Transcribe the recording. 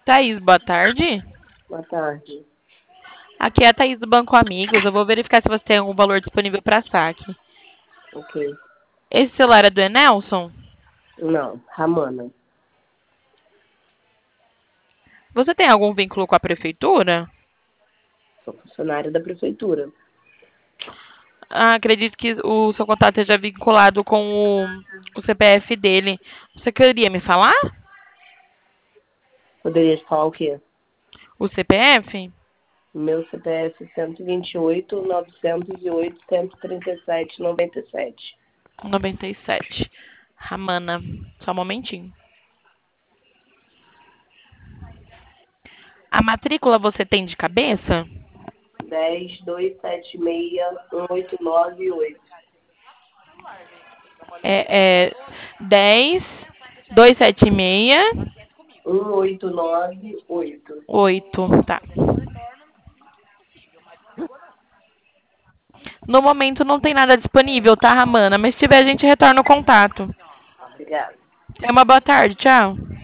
Thaís, boa tarde. Boa tarde. Aqui é a Thaís do Banco Amigos. Eu vou verificar se você tem algum valor disponível para saque. Ok. Esse celular é do Enelson? Não, Ramana. Você tem algum vínculo com a prefeitura? Sou funcionária da prefeitura. Ah, acredito que o seu contato esteja vinculado com o CPF dele. Você queria me falar? Poderia te falar o quê? O CPF? Meu CPF 128.908.137.97. 97. Ramana. Só um momentinho. A matrícula você tem de cabeça? 10.276.189.8. É 10 276 189.8. 8. Tá. No momento não tem nada disponível, tá, Ramana? Mas se tiver, a gente retorna o contato. Obrigada. Tenha uma boa tarde. Tchau.